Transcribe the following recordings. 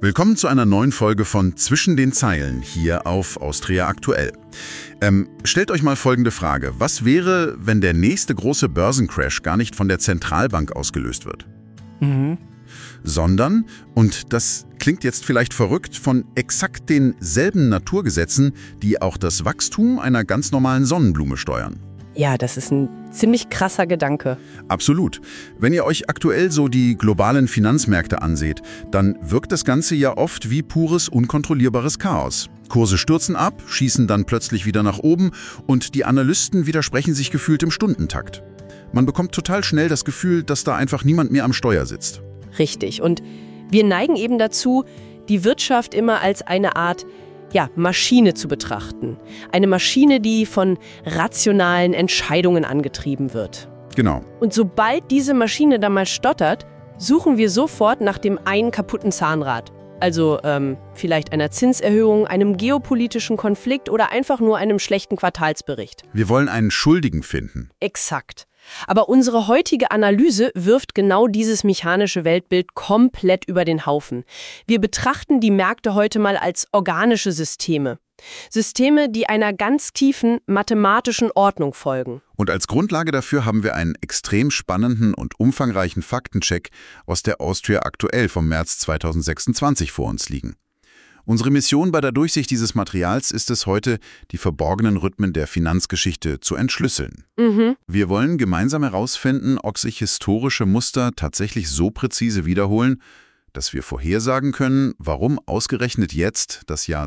Willkommen zu einer neuen Folge von Zwischen den Zeilen hier auf Austria Aktuell. Stellt euch mal folgende Frage. Was wäre, wenn der nächste große Börsencrash gar nicht von der Zentralbank ausgelöst wird? Sondern, und das klingt jetzt vielleicht verrückt, von exakt denselben Naturgesetzen, die auch das Wachstum einer ganz normalen Sonnenblume steuern. Ja, das ist ein ziemlich krasser Gedanke. Absolut. Wenn ihr euch aktuell so die globalen Finanzmärkte anseht, dann wirkt das Ganze ja oft wie pures, unkontrollierbares Chaos. Kurse stürzen ab, schießen dann plötzlich wieder nach oben und die Analysten widersprechen sich gefühlt im Stundentakt. Man bekommt total schnell das Gefühl, dass da einfach niemand mehr am Steuer sitzt. Richtig. Und wir neigen eben dazu, die Wirtschaft immer als eine Art Maschine zu betrachten. Eine Maschine, die von rationalen Entscheidungen angetrieben wird. Genau. Und sobald diese Maschine dann mal stottert, suchen wir sofort nach dem einen kaputten Zahnrad. Also vielleicht einer Zinserhöhung, einem geopolitischen Konflikt oder einfach nur einem schlechten Quartalsbericht. Wir wollen einen Schuldigen finden. Exakt. Aber unsere heutige Analyse wirft genau dieses mechanische Weltbild komplett über den Haufen. Wir betrachten die Märkte heute mal als organische Systeme. Systeme, die einer ganz tiefen mathematischen Ordnung folgen. Und als Grundlage dafür haben wir einen extrem spannenden und umfangreichen Faktencheck aus der Austria Aktuell vom März 2026 vor uns liegen. Unsere Mission bei der Durchsicht dieses Materials ist es heute, die verborgenen Rhythmen der Finanzgeschichte zu entschlüsseln. Wir wollen gemeinsam herausfinden, ob sich historische Muster tatsächlich so präzise wiederholen, dass wir vorhersagen können, warum ausgerechnet jetzt, das Jahr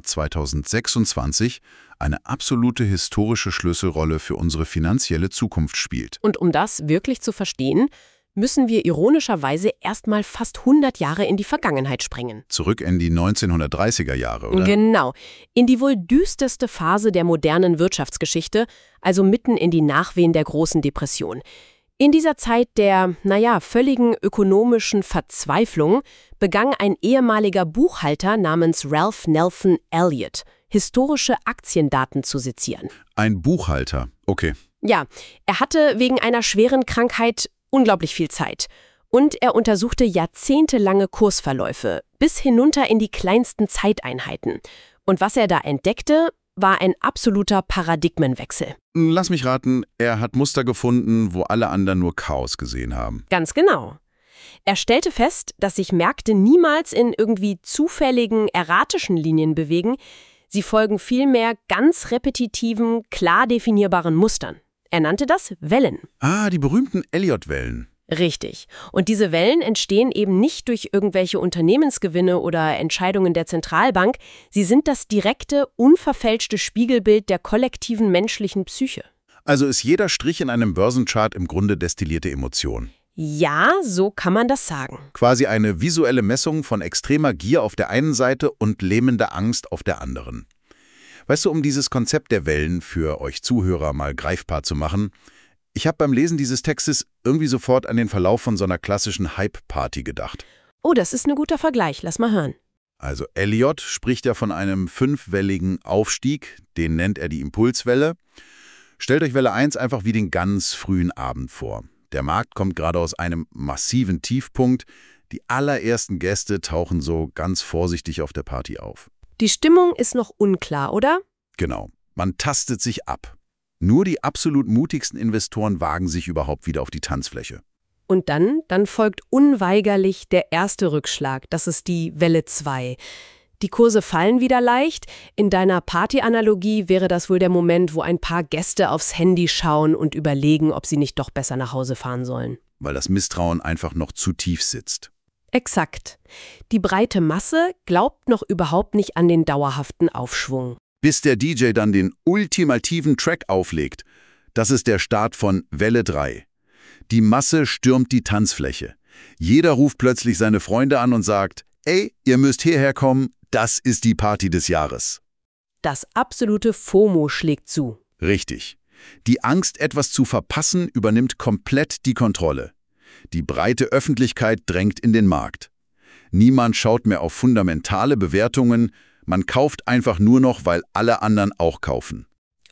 2026, eine absolute historische Schlüsselrolle für unsere finanzielle Zukunft spielt. Und um das wirklich zu verstehen, müssen wir ironischerweise erstmal fast 100 Jahre in die Vergangenheit springen. Zurück in die 1930er Jahre, oder? Genau, in die wohl düsterste Phase der modernen Wirtschaftsgeschichte, also mitten in die Nachwehen der großen Depression. In dieser Zeit der, völligen ökonomischen Verzweiflung begann ein ehemaliger Buchhalter namens Ralph Nelson Elliott, historische Aktiendaten zu sezieren. Ein Buchhalter, okay. Ja, er hatte wegen einer schweren Krankheit unglaublich viel Zeit. Und er untersuchte jahrzehntelange Kursverläufe, bis hinunter in die kleinsten Zeiteinheiten. Und was er da entdeckte, war ein absoluter Paradigmenwechsel. Lass mich raten, er hat Muster gefunden, wo alle anderen nur Chaos gesehen haben. Ganz genau. Er stellte fest, dass sich Märkte niemals in irgendwie zufälligen, erratischen Linien bewegen. Sie folgen vielmehr ganz repetitiven, klar definierbaren Mustern. Er nannte das Wellen. Ah, die berühmten Elliott-Wellen. Richtig. Und diese Wellen entstehen eben nicht durch irgendwelche Unternehmensgewinne oder Entscheidungen der Zentralbank. Sie sind das direkte, unverfälschte Spiegelbild der kollektiven menschlichen Psyche. Also ist jeder Strich in einem Börsenchart im Grunde destillierte Emotion. Ja, so kann man das sagen. Quasi eine visuelle Messung von extremer Gier auf der einen Seite und lähmender Angst auf der anderen. Weißt du, um dieses Konzept der Wellen für euch Zuhörer mal greifbar zu machen, ich habe beim Lesen dieses Textes irgendwie sofort an den Verlauf von so einer klassischen Hype-Party gedacht. Oh, das ist ein guter Vergleich. Lass mal hören. Also Elliott spricht ja von einem 5-welligen Aufstieg, den nennt er die Impulswelle. Stellt euch Welle 1 einfach wie den ganz frühen Abend vor. Der Markt kommt gerade aus einem massiven Tiefpunkt. Die allerersten Gäste tauchen so ganz vorsichtig auf der Party auf. Die Stimmung ist noch unklar, oder? Genau, man tastet sich ab. Nur die absolut mutigsten Investoren wagen sich überhaupt wieder auf die Tanzfläche. Und dann folgt unweigerlich der erste Rückschlag. Das ist die Welle 2. Die Kurse fallen wieder leicht. In deiner Party-Analogie wäre das wohl der Moment, wo ein paar Gäste aufs Handy schauen und überlegen, ob sie nicht doch besser nach Hause fahren sollen. Weil das Misstrauen einfach noch zu tief sitzt. Exakt. Die breite Masse glaubt noch überhaupt nicht an den dauerhaften Aufschwung. Bis der DJ dann den ultimativen Track auflegt. Das ist der Start von Welle 3. Die Masse stürmt die Tanzfläche. Jeder ruft plötzlich seine Freunde an und sagt, ey, ihr müsst hierher kommen, das ist die Party des Jahres. Das absolute FOMO schlägt zu. Richtig. Die Angst, etwas zu verpassen, übernimmt komplett die Kontrolle. Die breite Öffentlichkeit drängt in den Markt. Niemand schaut mehr auf fundamentale Bewertungen, man kauft einfach nur noch, weil alle anderen auch kaufen.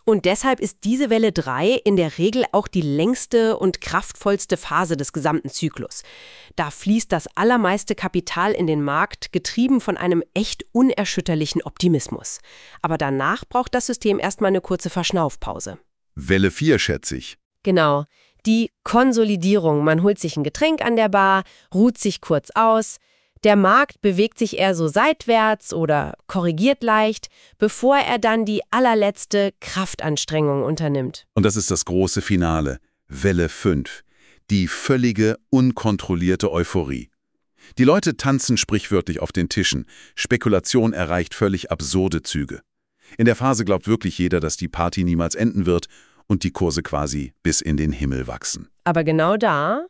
Und deshalb ist diese Welle 3 in der Regel auch die längste und kraftvollste Phase des gesamten Zyklus. Da fließt das allermeiste Kapital in den Markt, getrieben von einem echt unerschütterlichen Optimismus. Aber danach braucht das System erstmal eine kurze Verschnaufpause. Welle 4, schätze ich. Genau, die Konsolidierung. Man holt sich ein Getränk an der Bar, ruht sich kurz aus. Der Markt bewegt sich eher so seitwärts oder korrigiert leicht, bevor er dann die allerletzte Kraftanstrengung unternimmt. Und das ist das große Finale, Welle 5, die völlige, unkontrollierte Euphorie. Die Leute tanzen sprichwörtlich auf den Tischen, Spekulation erreicht völlig absurde Züge. In der Phase glaubt wirklich jeder, dass die Party niemals enden wird und die Kurse quasi bis in den Himmel wachsen. Aber genau da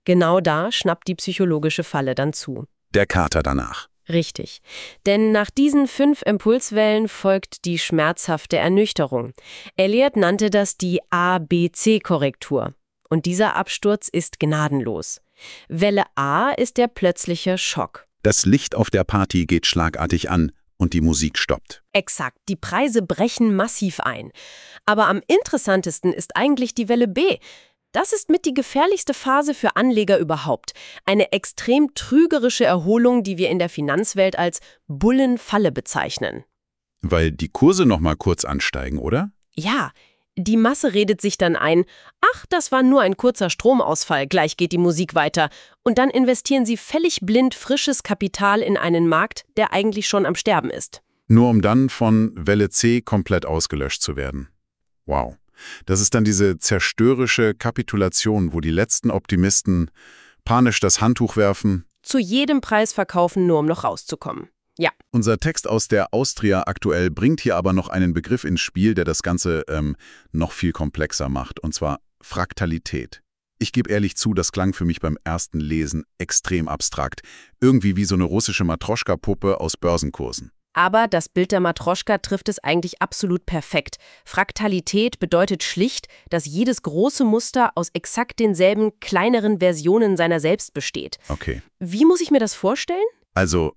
schnappt die psychologische Falle dann zu. Der Kater danach. Richtig. Denn nach diesen 5 Impulswellen folgt die schmerzhafte Ernüchterung. Elliott nannte das die ABC-Korrektur. Und dieser Absturz ist gnadenlos. Welle A ist der plötzliche Schock. Das Licht auf der Party geht schlagartig an und die Musik stoppt. Exakt, die Preise brechen massiv ein. Aber am interessantesten ist eigentlich die Welle B. Das ist mit die gefährlichste Phase für Anleger überhaupt. Eine extrem trügerische Erholung, die wir in der Finanzwelt als Bullenfalle bezeichnen. Weil die Kurse noch mal kurz ansteigen, oder? Ja, die Masse redet sich dann ein, ach, das war nur ein kurzer Stromausfall, gleich geht die Musik weiter. Und dann investieren sie völlig blind frisches Kapital in einen Markt, der eigentlich schon am Sterben ist. Nur um dann von Welle C komplett ausgelöscht zu werden. Wow. Das ist dann diese zerstörerische Kapitulation, wo die letzten Optimisten panisch das Handtuch werfen. Zu jedem Preis verkaufen, nur um noch rauszukommen. Ja. Unser Text aus der Austria aktuell bringt hier aber noch einen Begriff ins Spiel, der das Ganze noch viel komplexer macht, und zwar Fraktalität. Ich gebe ehrlich zu, das klang für mich beim ersten Lesen extrem abstrakt. Irgendwie wie so eine russische Matroschka-Puppe aus Börsenkursen. Aber das Bild der Matroschka trifft es eigentlich absolut perfekt. Fraktalität bedeutet schlicht, dass jedes große Muster aus exakt denselben kleineren Versionen seiner selbst besteht. Okay. Wie muss ich mir das vorstellen? Also,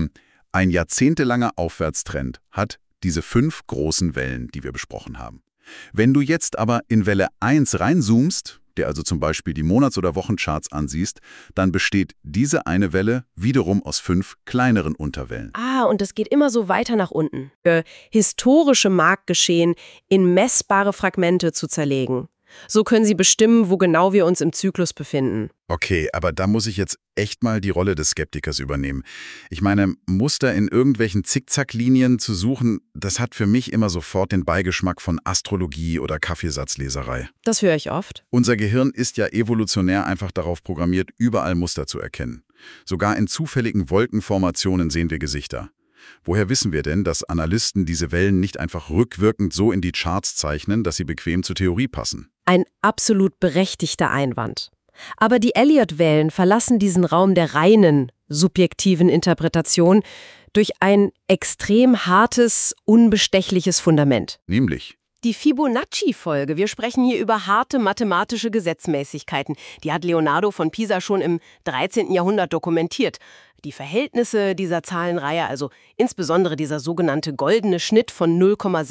ein jahrzehntelanger Aufwärtstrend hat diese 5 großen Wellen, die wir besprochen haben. Wenn du jetzt aber in Welle 1 reinzoomst, der also zum Beispiel die Monats- oder Wochencharts ansiehst, dann besteht diese eine Welle wiederum aus 5 kleineren Unterwellen. Ah, und es geht immer so weiter nach unten. Historische Marktgeschehen in messbare Fragmente zu zerlegen. So können sie bestimmen, wo genau wir uns im Zyklus befinden. Okay, aber da muss ich jetzt echt mal die Rolle des Skeptikers übernehmen. Ich meine, Muster in irgendwelchen Zickzacklinien zu suchen, das hat für mich immer sofort den Beigeschmack von Astrologie oder Kaffeesatzleserei. Das höre ich oft. Unser Gehirn ist ja evolutionär einfach darauf programmiert, überall Muster zu erkennen. Sogar in zufälligen Wolkenformationen sehen wir Gesichter. Woher wissen wir denn, dass Analysten diese Wellen nicht einfach rückwirkend so in die Charts zeichnen, dass sie bequem zur Theorie passen? Ein absolut berechtigter Einwand. Aber die Elliott-Wellen verlassen diesen Raum der reinen, subjektiven Interpretation durch ein extrem hartes, unbestechliches Fundament. Nämlich? Die Fibonacci-Folge. Wir sprechen hier über harte mathematische Gesetzmäßigkeiten. Die hat Leonardo von Pisa schon im 13. Jahrhundert dokumentiert. Die Verhältnisse dieser Zahlenreihe, also insbesondere dieser sogenannte goldene Schnitt von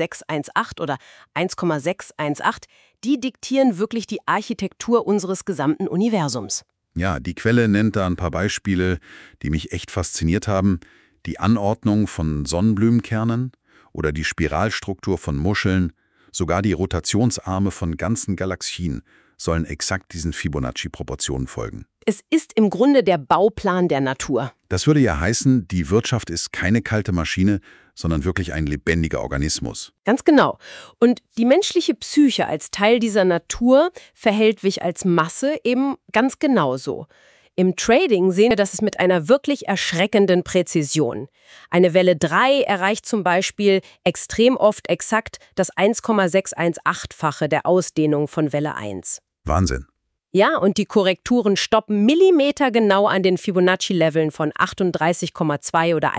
0,618 oder 1,618, die diktieren wirklich die Architektur unseres gesamten Universums. Ja, die Quelle nennt da ein paar Beispiele, die mich echt fasziniert haben. Die Anordnung von Sonnenblumenkernen oder die Spiralstruktur von Muscheln, sogar die Rotationsarme von ganzen Galaxien sollen exakt diesen Fibonacci-Proportionen folgen. Es ist im Grunde der Bauplan der Natur. Das würde ja heißen, die Wirtschaft ist keine kalte Maschine, sondern wirklich ein lebendiger Organismus. Ganz genau. Und die menschliche Psyche als Teil dieser Natur verhält sich als Masse eben ganz genauso. Im Trading sehen wir das mit einer wirklich erschreckenden Präzision. Eine Welle 3 erreicht zum Beispiel extrem oft exakt das 1,618-fache der Ausdehnung von Welle 1. Wahnsinn. Ja, und die Korrekturen stoppen millimetergenau an den Fibonacci-Leveln von 38,2 oder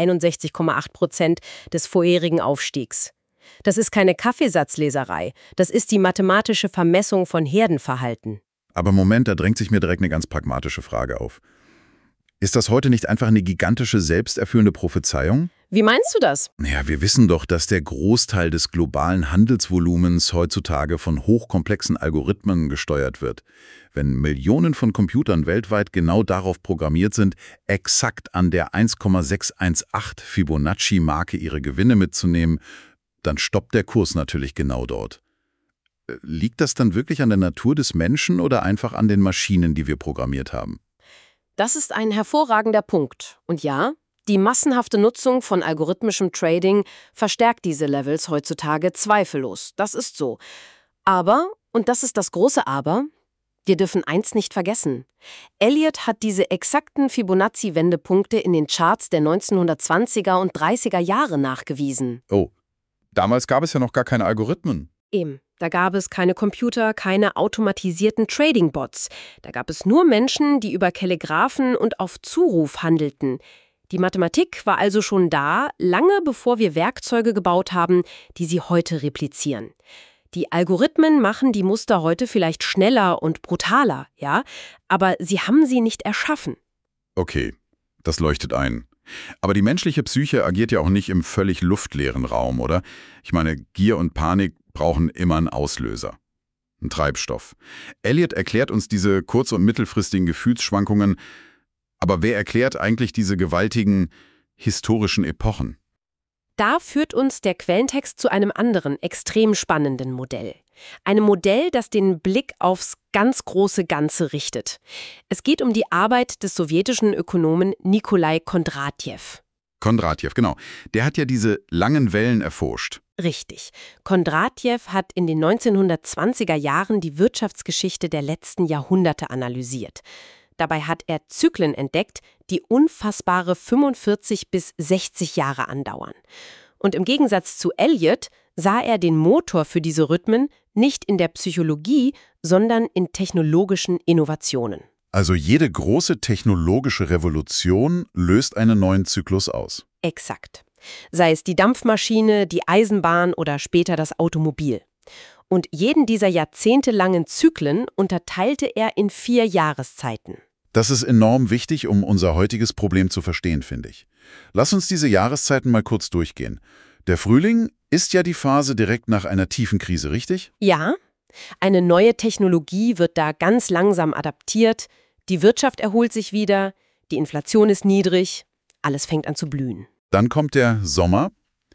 61,8% des vorherigen Aufstiegs. Das ist keine Kaffeesatzleserei, das ist die mathematische Vermessung von Herdenverhalten. Aber Moment, da drängt sich mir direkt eine ganz pragmatische Frage auf. Ist das heute nicht einfach eine gigantische, selbsterfüllende Prophezeiung? Wie meinst du das? Ja, wir wissen doch, dass der Großteil des globalen Handelsvolumens heutzutage von hochkomplexen Algorithmen gesteuert wird. Wenn Millionen von Computern weltweit genau darauf programmiert sind, exakt an der 1,618 Fibonacci-Marke ihre Gewinne mitzunehmen, dann stoppt der Kurs natürlich genau dort. Liegt das dann wirklich an der Natur des Menschen oder einfach an den Maschinen, die wir programmiert haben? Das ist ein hervorragender Punkt. Und ja, die massenhafte Nutzung von algorithmischem Trading verstärkt diese Levels heutzutage zweifellos. Das ist so. Aber, und das ist das große Aber, wir dürfen eins nicht vergessen. Elliott hat diese exakten Fibonacci-Wendepunkte in den Charts der 1920er und 30er Jahre nachgewiesen. Oh, damals gab es ja noch gar keine Algorithmen. Eben, da gab es keine Computer, keine automatisierten Trading-Bots. Da gab es nur Menschen, die über Telegraphen und auf Zuruf handelten. Die Mathematik war also schon da, lange bevor wir Werkzeuge gebaut haben, die sie heute replizieren. Die Algorithmen machen die Muster heute vielleicht schneller und brutaler, ja, aber sie haben sie nicht erschaffen. Okay, das leuchtet ein. Aber die menschliche Psyche agiert ja auch nicht im völlig luftleeren Raum, oder? Ich meine, Gier und Panik brauchen immer einen Auslöser, einen Treibstoff. Elliott erklärt uns diese kurz- und mittelfristigen Gefühlsschwankungen, aber wer erklärt eigentlich diese gewaltigen historischen Epochen? Da führt uns der Quellentext zu einem anderen, extrem spannenden Modell. Einem Modell, das den Blick aufs ganz große Ganze richtet. Es geht um die Arbeit des sowjetischen Ökonomen Nikolai Kondratjew. Kondratjew, genau. Der hat ja diese langen Wellen erforscht. Richtig. Kondratjew hat in den 1920er Jahren die Wirtschaftsgeschichte der letzten Jahrhunderte analysiert. Dabei hat er Zyklen entdeckt, die unfassbare 45 bis 60 Jahre andauern. Und im Gegensatz zu Elliott sah er den Motor für diese Rhythmen nicht in der Psychologie, sondern in technologischen Innovationen. Also jede große technologische Revolution löst einen neuen Zyklus aus. Exakt. Sei es die Dampfmaschine, die Eisenbahn oder später das Automobil. Und jeden dieser jahrzehntelangen Zyklen unterteilte er in 4 Jahreszeiten. Das ist enorm wichtig, um unser heutiges Problem zu verstehen, finde ich. Lass uns diese Jahreszeiten mal kurz durchgehen. Der Frühling ist ja die Phase direkt nach einer tiefen Krise, richtig? Ja, eine neue Technologie wird da ganz langsam adaptiert, die Wirtschaft erholt sich wieder, die Inflation ist niedrig, alles fängt an zu blühen. Dann kommt der Sommer.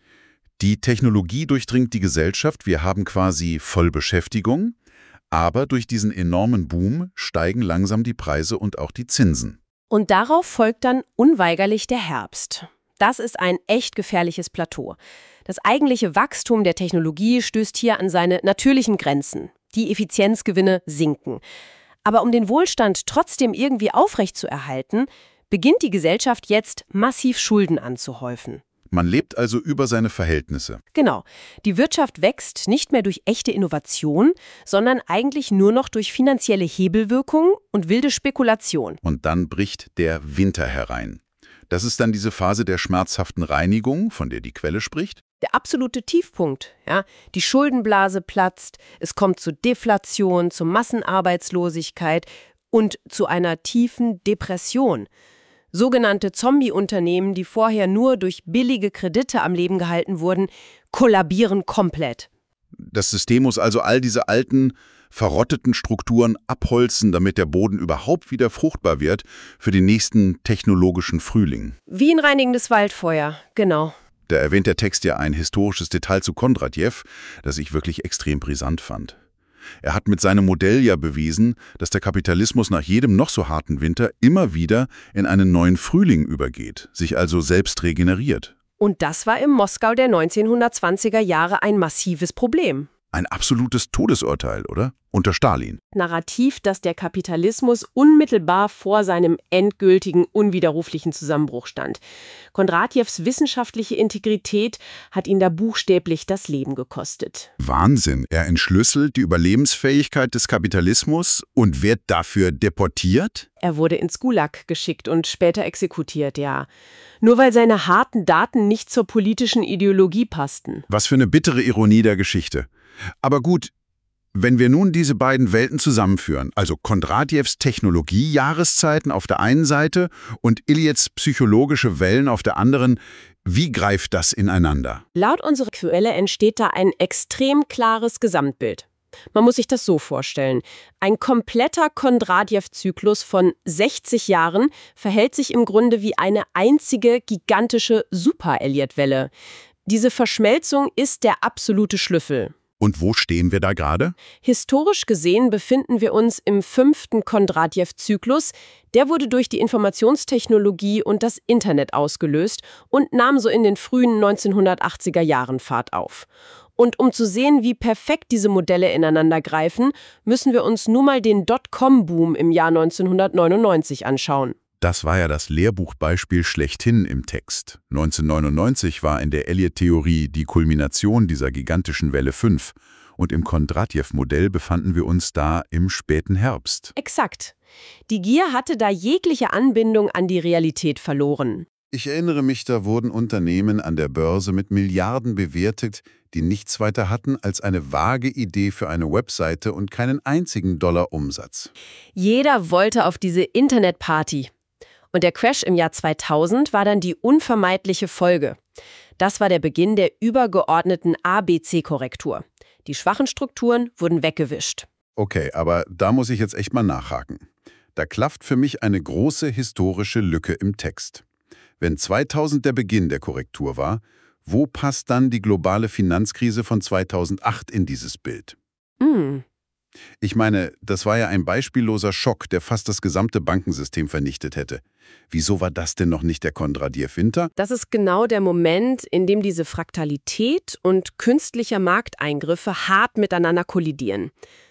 Die Technologie durchdringt die Gesellschaft, wir haben quasi Vollbeschäftigung, aber durch diesen enormen Boom steigen langsam die Preise und auch die Zinsen. Und darauf folgt dann unweigerlich der Herbst. Das ist ein echt gefährliches Plateau. Das eigentliche Wachstum der Technologie stößt hier an seine natürlichen Grenzen. Die Effizienzgewinne sinken. Aber um den Wohlstand trotzdem irgendwie aufrechtzuerhalten, beginnt die Gesellschaft jetzt massiv Schulden anzuhäufen. Man lebt also über seine Verhältnisse. Genau. Die Wirtschaft wächst nicht mehr durch echte Innovation, sondern eigentlich nur noch durch finanzielle Hebelwirkung und wilde Spekulation. Und dann bricht der Winter herein. Das ist dann diese Phase der schmerzhaften Reinigung, von der die Quelle spricht. Der absolute Tiefpunkt. Ja? Die Schuldenblase platzt, es kommt zu Deflation, zu Massenarbeitslosigkeit und zu einer tiefen Depression. Sogenannte Zombie-Unternehmen, die vorher nur durch billige Kredite am Leben gehalten wurden, kollabieren komplett. Das System muss also all diese alten, verrotteten Strukturen abholzen, damit der Boden überhaupt wieder fruchtbar wird für den nächsten technologischen Frühling. Wie ein reinigendes Waldfeuer, genau. Da erwähnt der Text ja ein historisches Detail zu Kondratjew, das ich wirklich extrem brisant fand. Er hat mit seinem Modell ja bewiesen, dass der Kapitalismus nach jedem noch so harten Winter immer wieder in einen neuen Frühling übergeht, sich also selbst regeneriert. Und das war im Moskau der 1920er Jahre ein massives Problem. Ein absolutes Todesurteil, oder? Unter Stalin. Narrativ, dass der Kapitalismus unmittelbar vor seinem endgültigen, unwiderruflichen Zusammenbruch stand. Kondratjews wissenschaftliche Integrität hat ihn da buchstäblich das Leben gekostet. Wahnsinn. Er entschlüsselt die Überlebensfähigkeit des Kapitalismus und wird dafür deportiert? Er wurde ins Gulag geschickt und später exekutiert, ja. Nur weil seine harten Daten nicht zur politischen Ideologie passten. Was für eine bittere Ironie der Geschichte. Aber gut, Wenn wir nun diese beiden Welten zusammenführen, also Kondratjews Technologie-Jahreszeiten auf der einen Seite und Iliets psychologische Wellen auf der anderen, wie greift das ineinander? Laut unserer Quelle entsteht da ein extrem klares Gesamtbild. Man muss sich das so vorstellen. Ein kompletter Kondratjew-Zyklus von 60 Jahren verhält sich im Grunde wie eine einzige gigantische Super-Elliott-Welle. Diese Verschmelzung ist der absolute Schlüssel. Und wo stehen wir da gerade? Historisch gesehen befinden wir uns im 5. Kondratjew-Zyklus. Der wurde durch die Informationstechnologie und das Internet ausgelöst und nahm so in den frühen 1980er Jahren Fahrt auf. Und um zu sehen, wie perfekt diese Modelle ineinander greifen, müssen wir uns nun mal den Dotcom-Boom im Jahr 1999 anschauen. Das war ja das Lehrbuchbeispiel schlechthin im Text. 1999 war in der Elliott-Theorie die Kulmination dieser gigantischen Welle 5 und im Kondratjew-Modell befanden wir uns da im späten Herbst. Exakt. Die Gier hatte da jegliche Anbindung an die Realität verloren. Ich erinnere mich, da wurden Unternehmen an der Börse mit Milliarden bewertet, die nichts weiter hatten als eine vage Idee für eine Webseite und keinen einzigen Dollar Umsatz. Jeder wollte auf diese Internetparty. Und der Crash im Jahr 2000 war dann die unvermeidliche Folge. Das war der Beginn der übergeordneten ABC-Korrektur. Die schwachen Strukturen wurden weggewischt. Okay, aber da muss ich jetzt echt mal nachhaken. Da klafft für mich eine große historische Lücke im Text. Wenn 2000 der Beginn der Korrektur war, wo passt dann die globale Finanzkrise von 2008 in dieses Bild? Ich meine, das war ja ein beispielloser Schock, der fast das gesamte Bankensystem vernichtet hätte. Wieso war das denn noch nicht der Kondratjew-Winter? Das ist genau der Moment, in dem diese Fraktalität und künstlicher Markteingriffe hart miteinander kollidieren.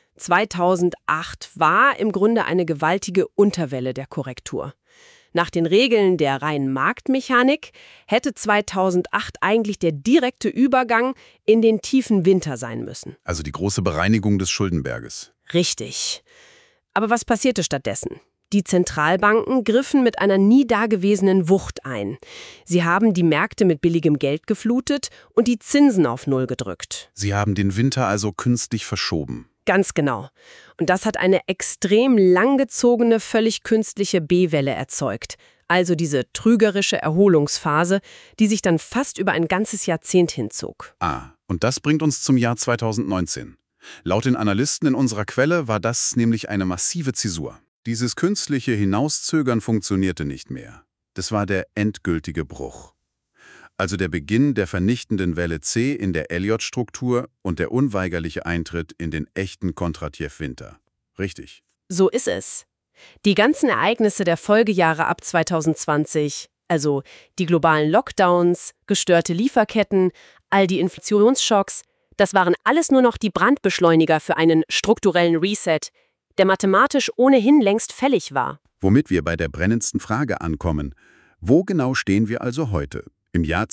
2008 war im Grunde eine gewaltige Unterwelle der Korrektur. Nach den Regeln der reinen Marktmechanik hätte 2008 eigentlich der direkte Übergang in den tiefen Winter sein müssen. Also die große Bereinigung des Schuldenberges. Richtig. Aber was passierte stattdessen? Die Zentralbanken griffen mit einer nie dagewesenen Wucht ein. Sie haben die Märkte mit billigem Geld geflutet und die Zinsen auf Null gedrückt. Sie haben den Winter also künstlich verschoben. Ganz genau. Und das hat eine extrem langgezogene, völlig künstliche B-Welle erzeugt. Also diese trügerische Erholungsphase, die sich dann fast über ein ganzes Jahrzehnt hinzog. Und das bringt uns zum Jahr 2019. Laut den Analysten in unserer Quelle war das nämlich eine massive Zäsur. Dieses künstliche Hinauszögern funktionierte nicht mehr. Das war der endgültige Bruch. Also der Beginn der vernichtenden Welle C in der Elliott-Struktur und der unweigerliche Eintritt in den echten Kondratjew-Winter. Richtig. So ist es. Die ganzen Ereignisse der Folgejahre ab 2020, also die globalen Lockdowns, gestörte Lieferketten, all die Inflationsschocks, das waren alles nur noch die Brandbeschleuniger für einen strukturellen Reset, der mathematisch ohnehin längst fällig war. Womit wir bei der brennendsten Frage ankommen: Wo genau stehen wir also heute, im Jahr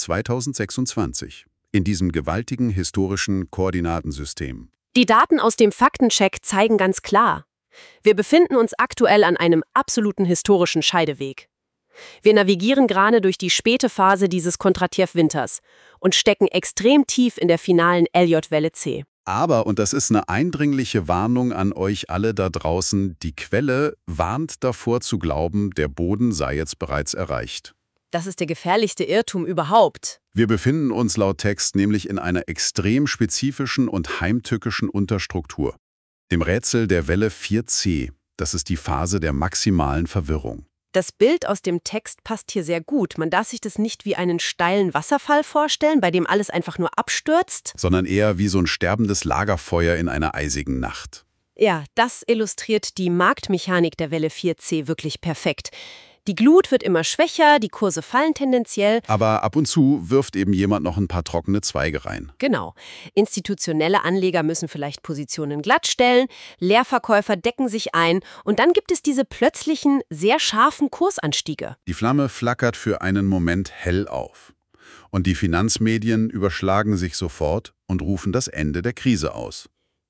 2026, in diesem gewaltigen historischen Koordinatensystem? Die Daten aus dem Faktencheck zeigen ganz klar: Wir befinden uns aktuell an einem absoluten historischen Scheideweg. Wir navigieren gerade durch die späte Phase dieses Kondratjew-Winters und stecken extrem tief in der finalen Elliott-Welle C. Aber, und das ist eine eindringliche Warnung an euch alle da draußen, die Quelle warnt davor zu glauben, der Boden sei jetzt bereits erreicht. Das ist der gefährlichste Irrtum überhaupt. Wir befinden uns laut Text nämlich in einer extrem spezifischen und heimtückischen Unterstruktur, dem Rätsel der Welle 4c. Das ist die Phase der maximalen Verwirrung. Das Bild aus dem Text passt hier sehr gut. Man darf sich das nicht wie einen steilen Wasserfall vorstellen, bei dem alles einfach nur abstürzt. Sondern eher wie so ein sterbendes Lagerfeuer in einer eisigen Nacht. Ja, das illustriert die Marktmechanik der Welle 4c wirklich perfekt. Die Glut wird immer schwächer, die Kurse fallen tendenziell. Aber ab und zu wirft eben jemand noch ein paar trockene Zweige rein. Genau. Institutionelle Anleger müssen vielleicht Positionen glattstellen, Leerverkäufer decken sich ein und dann gibt es diese plötzlichen, sehr scharfen Kursanstiege. Die Flamme flackert für einen Moment hell auf. Und die Finanzmedien überschlagen sich sofort und rufen das Ende der Krise aus.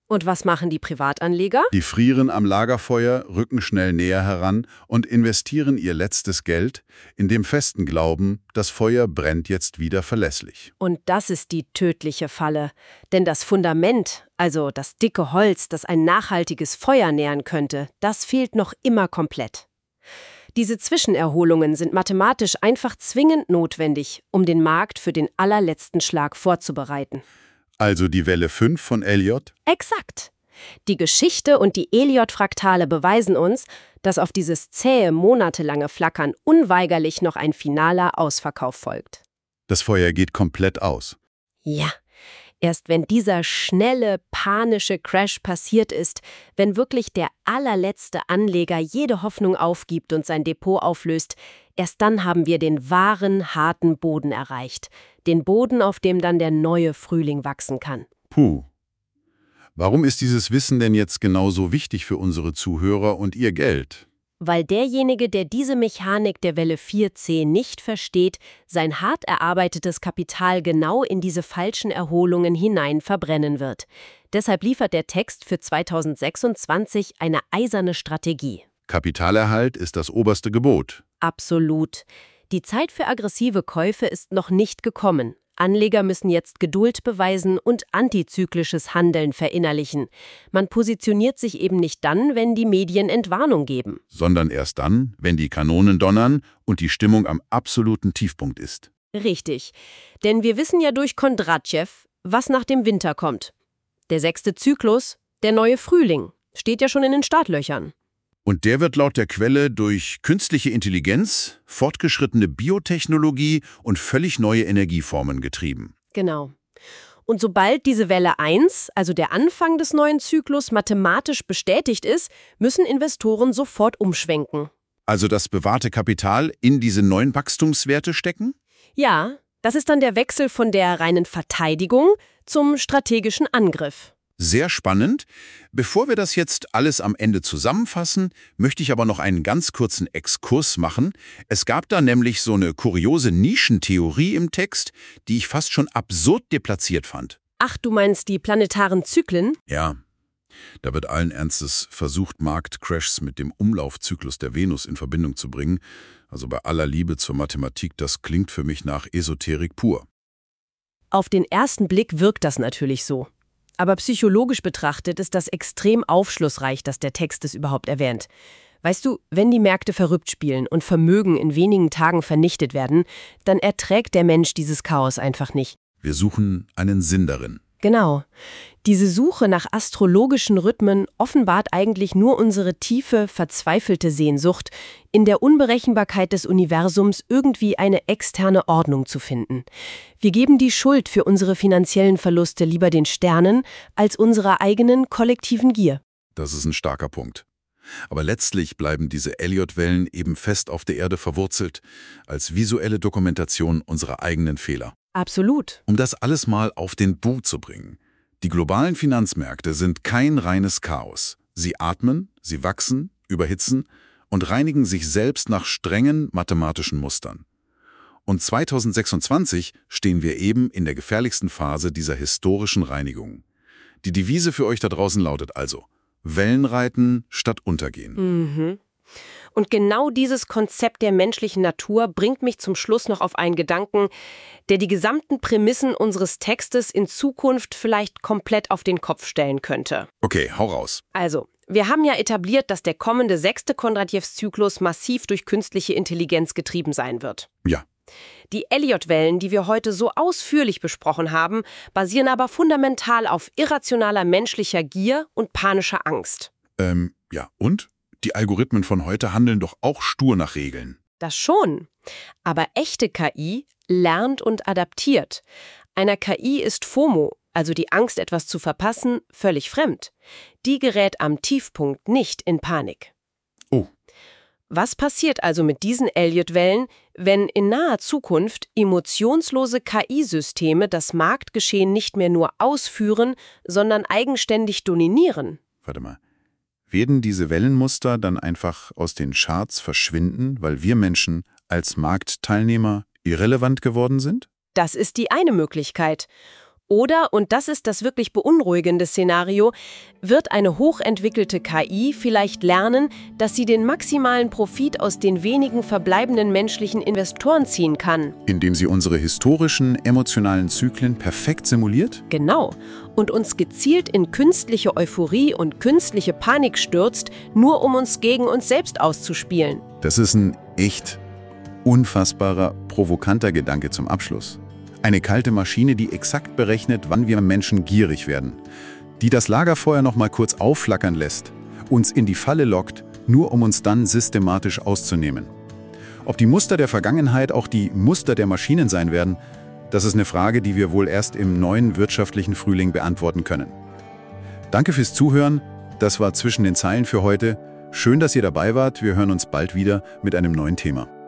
Und was machen die Privatanleger? Die frieren am Lagerfeuer, rücken schnell näher heran und investieren ihr letztes Geld in dem festen Glauben, das Feuer brennt jetzt wieder verlässlich. Und das ist die tödliche Falle. Denn das Fundament, also das dicke Holz, das ein nachhaltiges Feuer nähren könnte, das fehlt noch immer komplett. Diese Zwischenerholungen sind mathematisch einfach zwingend notwendig, um den Markt für den allerletzten Schlag vorzubereiten. Also die Welle 5 von Elliott? Exakt. Die Geschichte und die Elliott-Fraktale beweisen uns, dass auf dieses zähe, monatelange Flackern unweigerlich noch ein finaler Ausverkauf folgt. Das Feuer geht komplett aus. Ja, erst wenn dieser schnelle, panische Crash passiert ist, wenn wirklich der allerletzte Anleger jede Hoffnung aufgibt und sein Depot auflöst, erst dann haben wir den wahren, harten Boden erreicht. Den Boden, auf dem dann der neue Frühling wachsen kann. Puh. Warum ist dieses Wissen denn jetzt genauso wichtig für unsere Zuhörer und ihr Geld? Weil derjenige, der diese Mechanik der Welle 4c nicht versteht, sein hart erarbeitetes Kapital genau in diese falschen Erholungen hinein verbrennen wird. Deshalb liefert der Text für 2026 eine eiserne Strategie. Kapitalerhalt ist das oberste Gebot. Absolut. Die Zeit für aggressive Käufe ist noch nicht gekommen. Anleger müssen jetzt Geduld beweisen und antizyklisches Handeln verinnerlichen. Man positioniert sich eben nicht dann, wenn die Medien Entwarnung geben. Sondern erst dann, wenn die Kanonen donnern und die Stimmung am absoluten Tiefpunkt ist. Richtig. Denn wir wissen ja durch Kondratjew, was nach dem Winter kommt. Der 6. Zyklus, der neue Frühling, steht ja schon in den Startlöchern. Und der wird laut der Quelle durch künstliche Intelligenz, fortgeschrittene Biotechnologie und völlig neue Energieformen getrieben. Genau. Und sobald diese Welle 1, also der Anfang des neuen Zyklus, mathematisch bestätigt ist, müssen Investoren sofort umschwenken. Also das bewahrte Kapital in diese neuen Wachstumswerte stecken? Ja, das ist dann der Wechsel von der reinen Verteidigung zum strategischen Angriff. Sehr spannend. Bevor wir das jetzt alles am Ende zusammenfassen, möchte ich aber noch einen ganz kurzen Exkurs machen. Es gab da nämlich so eine kuriose Nischentheorie im Text, die ich fast schon absurd deplatziert fand. Ach, du meinst die planetaren Zyklen? Ja, da wird allen Ernstes versucht, Marktcrashs mit dem Umlaufzyklus der Venus in Verbindung zu bringen. Also bei aller Liebe zur Mathematik, das klingt für mich nach Esoterik pur. Auf den ersten Blick wirkt das natürlich so. Aber psychologisch betrachtet ist das extrem aufschlussreich, dass der Text es überhaupt erwähnt. Weißt du, wenn die Märkte verrückt spielen und Vermögen in wenigen Tagen vernichtet werden, dann erträgt der Mensch dieses Chaos einfach nicht. Wir suchen einen Sinn darin. Genau. Diese Suche nach astrologischen Rhythmen offenbart eigentlich nur unsere tiefe, verzweifelte Sehnsucht, in der Unberechenbarkeit des Universums irgendwie eine externe Ordnung zu finden. Wir geben die Schuld für unsere finanziellen Verluste lieber den Sternen als unserer eigenen kollektiven Gier. Das ist ein starker Punkt. Aber letztlich bleiben diese Elliott-Wellen eben fest auf der Erde verwurzelt, als visuelle Dokumentation unserer eigenen Fehler. Absolut. Um das alles mal auf den Punkt zu bringen. Die globalen Finanzmärkte sind kein reines Chaos. Sie atmen, sie wachsen, überhitzen und reinigen sich selbst nach strengen mathematischen Mustern. Und 2026 stehen wir eben in der gefährlichsten Phase dieser historischen Reinigung. Die Devise für euch da draußen lautet also: Wellenreiten statt untergehen. Und genau dieses Konzept der menschlichen Natur bringt mich zum Schluss noch auf einen Gedanken, der die gesamten Prämissen unseres Textes in Zukunft vielleicht komplett auf den Kopf stellen könnte. Okay, hau raus. Also, wir haben ja etabliert, dass der kommende 6. Kondratjew-Zyklus massiv durch künstliche Intelligenz getrieben sein wird. Ja. Die Elliott-Wellen, die wir heute so ausführlich besprochen haben, basieren aber fundamental auf irrationaler menschlicher Gier und panischer Angst. Ja, und? Die Algorithmen von heute handeln doch auch stur nach Regeln. Das schon. Aber echte KI lernt und adaptiert. Einer KI ist FOMO, also die Angst, etwas zu verpassen, völlig fremd. Die gerät am Tiefpunkt nicht in Panik. Oh. Was passiert also mit diesen Elliott-Wellen, wenn in naher Zukunft emotionslose KI-Systeme das Marktgeschehen nicht mehr nur ausführen, sondern eigenständig dominieren? Warte mal. Werden diese Wellenmuster dann einfach aus den Charts verschwinden, weil wir Menschen als Marktteilnehmer irrelevant geworden sind? Das ist die eine Möglichkeit. Oder, und das ist das wirklich beunruhigende Szenario, wird eine hochentwickelte KI vielleicht lernen, dass sie den maximalen Profit aus den wenigen verbleibenden menschlichen Investoren ziehen kann. Indem sie unsere historischen, emotionalen Zyklen perfekt simuliert? Genau. Und uns gezielt in künstliche Euphorie und künstliche Panik stürzt, nur um uns gegen uns selbst auszuspielen. Das ist ein echt unfassbarer, provokanter Gedanke zum Abschluss. Eine kalte Maschine, die exakt berechnet, wann wir Menschen gierig werden. Die das Lagerfeuer noch mal kurz aufflackern lässt, uns in die Falle lockt, nur um uns dann systematisch auszunehmen. Ob die Muster der Vergangenheit auch die Muster der Maschinen sein werden, das ist eine Frage, die wir wohl erst im neuen wirtschaftlichen Frühling beantworten können. Danke fürs Zuhören. Das war Zwischen den Zeilen für heute. Schön, dass ihr dabei wart. Wir hören uns bald wieder mit einem neuen Thema.